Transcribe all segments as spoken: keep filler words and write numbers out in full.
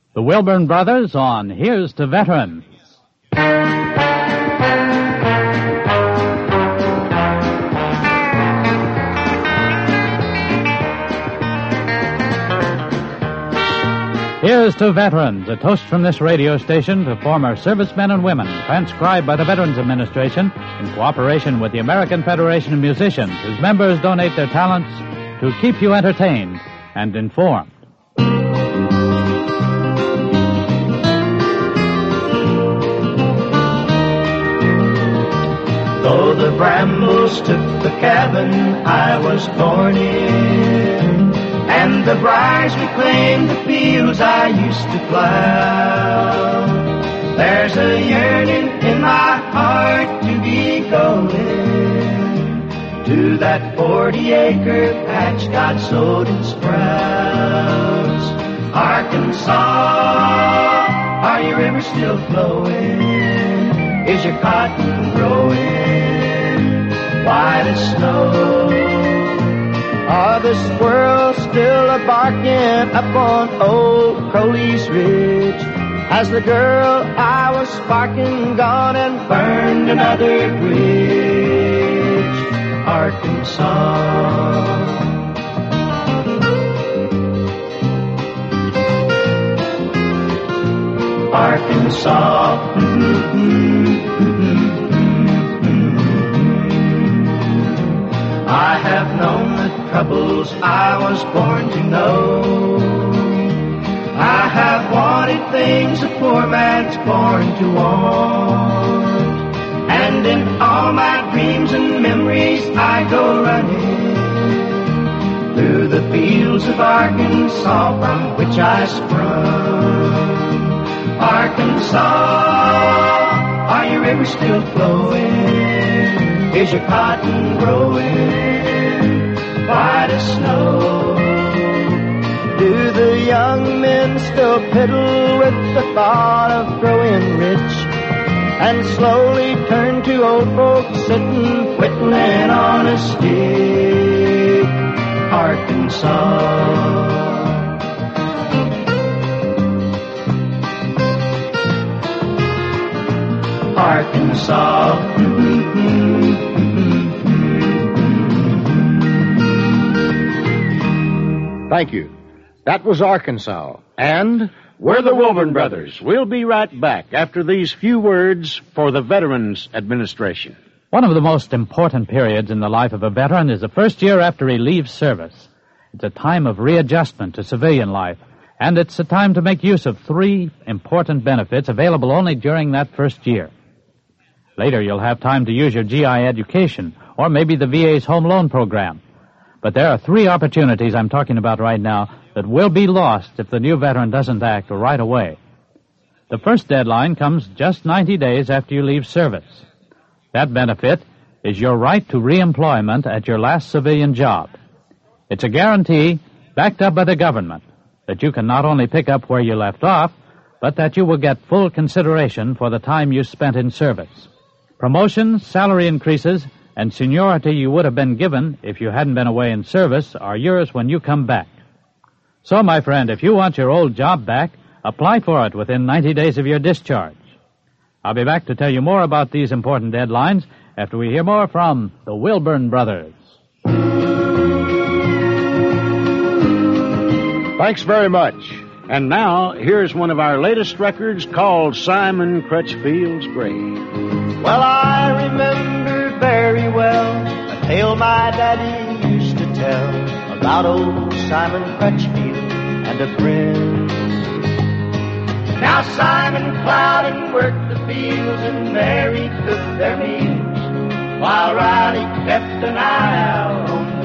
The Wilburn Brothers on Here's to Veterans. Here's to Veterans, a toast from this radio station to former servicemen and women, transcribed by the Veterans Administration in cooperation with the American Federation of Musicians, whose members donate their talents to keep you entertained and informed. Though the brambles took the cabin I was born in, and the briars reclaimed the fields I used to plow, there's a yearning in my heart to be going to that forty-acre patch God sowed in sprouts. Arkansas, are your rivers still flowing? Is your cotton growing white as snow? Are the squirrels still a-barking up on old Crowley's Ridge? Has the girl I was sparking gone and burned another bridge? Arkansas. Arkansas. Mm-hmm, mm-hmm, mm-hmm. I have known the troubles I was born to know. I have wanted things a poor man's born to want, and in all my dreams and memories I go running through the fields of Arkansas from which I sprung. Arkansas, are your rivers still flowing? Is your cotton growing white as snow? Do the young men still piddle with the thought of growing rich, and slowly turn to old folks sitting whittling on a stick? Arkansas. Arkansas. Thank you. That was Arkansas. And we're the Wilburn Brothers. We'll be right back after these few words for the Veterans Administration. One of the most important periods in the life of a veteran is the first year after he leaves service. It's a time of readjustment to civilian life, and it's a time to make use of three important benefits available only during that first year. Later, you'll have time to use your G I education, or maybe the V A's home loan program. But there are three opportunities I'm talking about right now that will be lost if the new veteran doesn't act right away. The first deadline comes just ninety days after you leave service. That benefit is your right to reemployment at your last civilian job. It's a guarantee, backed up by the government, that you can not only pick up where you left off, but that you will get full consideration for the time you spent in service. Promotions, salary increases, and seniority you would have been given if you hadn't been away in service are yours when you come back. So, my friend, if you want your old job back, apply for it within ninety days of your discharge. I'll be back to tell you more about these important deadlines after we hear more from the Wilburn Brothers. Thanks very much. And now, here's one of our latest records called Simon Crutchfield's Grave. Well, I remember very well a tale my daddy used to tell about old Simon Crutchfield and a friend. Now Simon plowed and worked the fields and Mary cooked their meals, while Riley kept an eye out on the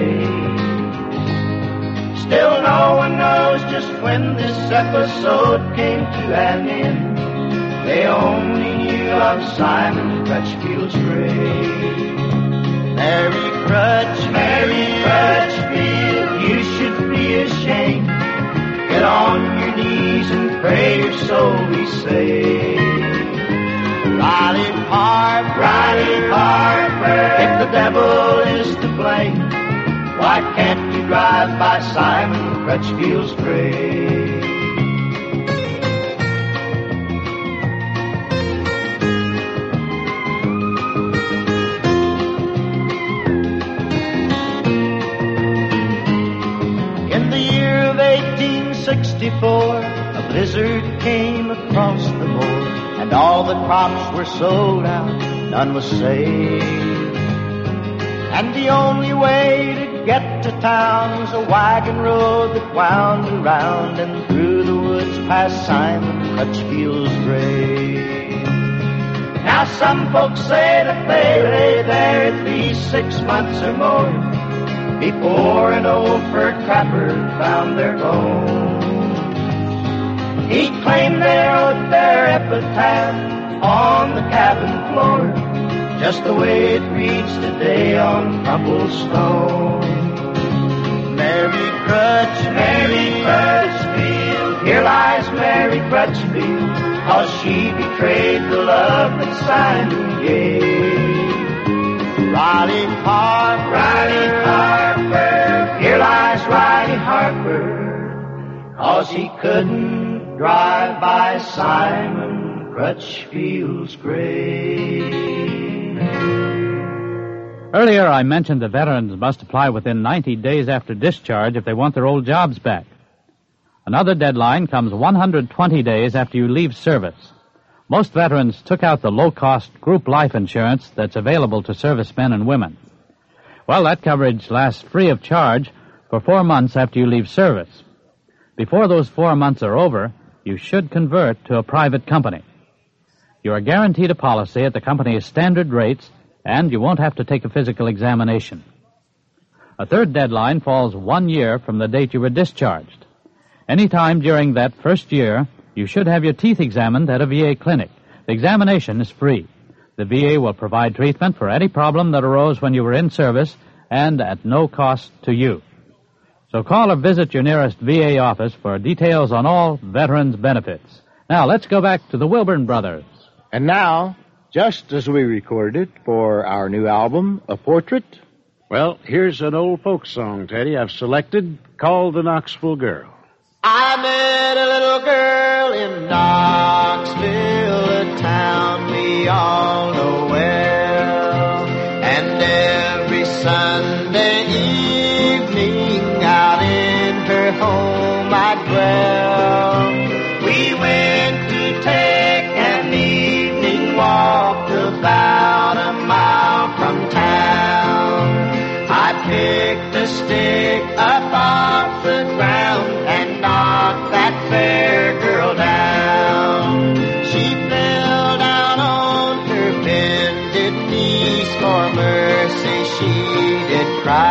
place. Still no one knows just when this episode came to an end. They only knew of Simon Crutchfield's grave. Mary Crutch, Mary Crutchfield, you should be ashamed. Get on your knees and pray your soul be saved. Riley Harper, Riley Harper, if the devil is to blame, why can't you drive by Simon Crutchfield's grave? sixty-four, a blizzard came across the moor, and all the crops were sold out, none was saved. And the only way to get to town was a wagon road that wound around and through the woods past Simon Crutchfield's grave. Now some folks say that they lay there at least six months or more before an old fur trapper found their bones. He claimed they wrote their epitaph on the cabin floor, just the way it reads today on crumpled stone. Mary Crutch, Mary Crutchfield, here lies Mary Crutchfield, 'cause she betrayed the love that Simon gave. Riley Harper, Riley Harper, here lies Riley Harper, 'cause he couldn't drive by Simon Crutchfield's grave. Earlier, I mentioned that veterans must apply within ninety days after discharge if they want their old jobs back. Another deadline comes one hundred twenty days after you leave service. Most veterans took out the low-cost group life insurance that's available to servicemen and women. Well, that coverage lasts free of charge for four months after you leave service. Before those four months are over, you should convert to a private company. You are guaranteed a policy at the company's standard rates, and you won't have to take a physical examination. A third deadline falls one year from the date you were discharged. Any time during that first year, you should have your teeth examined at a V A clinic. The examination is free. The V A will provide treatment for any problem that arose when you were in service and at no cost to you. So call or visit your nearest V A office for details on all veterans' benefits. Now, let's go back to the Wilburn Brothers. And now, just as we recorded it for our new album, A Portrait, well, here's an old folk song, Teddy, I've selected, called The Knoxville Girl. I met a little girl in Knoxville, a town we all know well. And every Sunday evening out in her home I'd dwell. We went to take an evening walk about a mile from town. I picked a stick up off the ground and knocked that fair girl down. She fell down on her bended knees, for mercy she did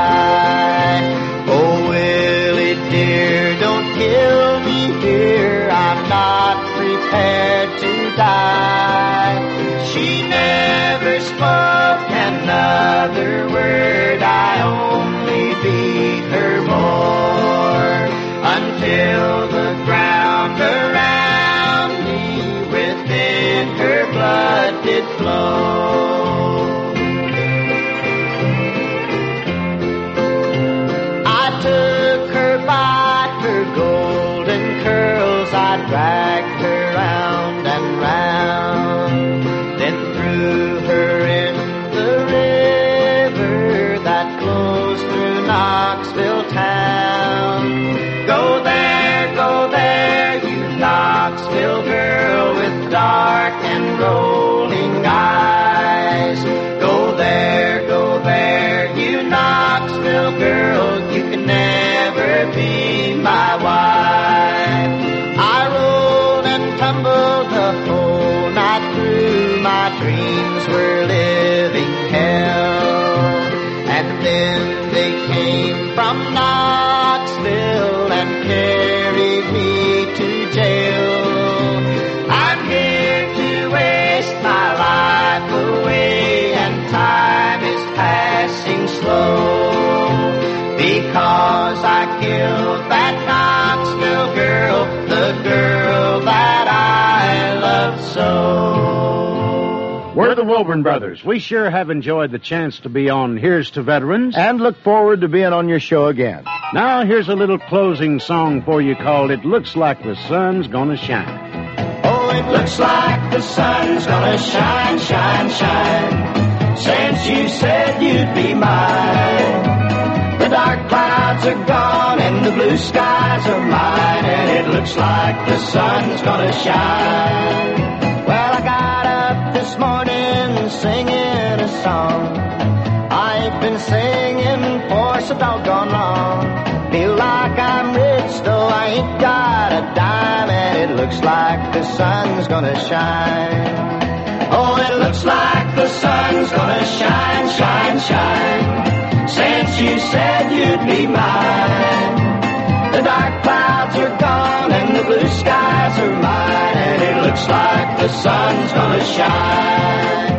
cry. Oh, Willie dear, don't kill me here, I'm not prepared to die. She never spoke another word, I only beat her more, until the ground around me within her blood did flow. I took her by her golden curls, I dragged her round and round, then threw her in the river that flows through Knoxville town. Go there, go there, you Knoxville girl with dark and rolling eyes. Go there, go there, you Knoxville girl, you can never be my wife. I rolled and tumbled the whole night through, my dreams were living hell. And then they came from Knoxville and carried me to jail. I'm here to waste my life away, and time is passing slow, because I killed that Knoxville girl, the girl that I loved so. We're the Wilburn Brothers. We sure have enjoyed the chance to be on Here's to Veterans, and look forward to being on your show again. Now, here's a little closing song for you called It Looks Like the Sun's Gonna Shine. Oh, it looks like the sun's gonna shine, shine, shine, since you said you'd be mine. The dark clouds are gone and the blue skies are mine, and looks like the sun's gonna shine. Well, I got up this morning singing a song. I ain't been singing for so doggone long. Feel like I'm rich, though I ain't got a dime, and it looks like the sun's gonna shine. Oh, it looks like the sun's gonna shine, shine, shine, since you said you'd be mine. The dark clouds are gone and the blue skies are mine, and it looks like the sun's gonna shine.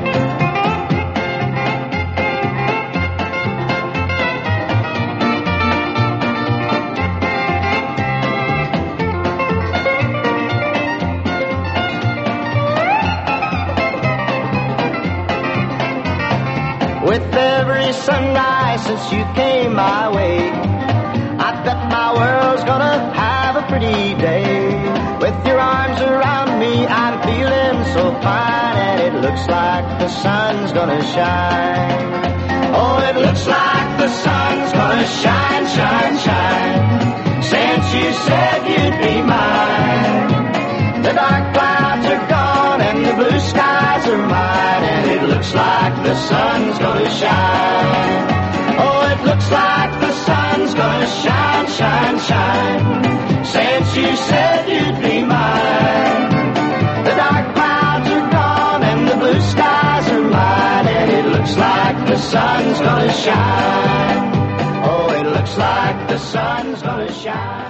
With every sunrise since you came my way, I bet my world's gonna have a pretty day. With your arms around me, I'm feeling so fine, and it looks like the sun's gonna shine. Oh, it looks like the sun's gonna shine, shine, shine, since you said you'd be mine. The dark clouds are gone and the blue skies are mine, and it looks like the sun's gonna shine. Oh, it looks like the sun's gonna shine, shine, shine, since you said you'd be mine. The dark clouds are gone and the blue skies are mine, and it looks like the sun's gonna shine. Oh, it looks like the sun's gonna shine.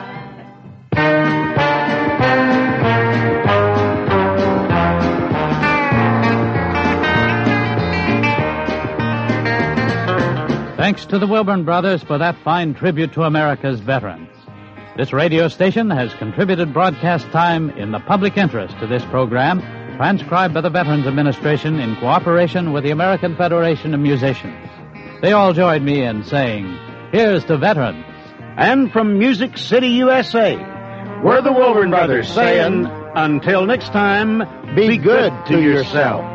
Thanks to the Wilburn Brothers for that fine tribute to America's veterans. This radio station has contributed broadcast time in the public interest to this program, transcribed by the Veterans Administration in cooperation with the American Federation of Musicians. They all joined me in saying, here's to veterans. And from Music City, U S A, we're the Wilburn Brothers saying, until next time, be good to yourself.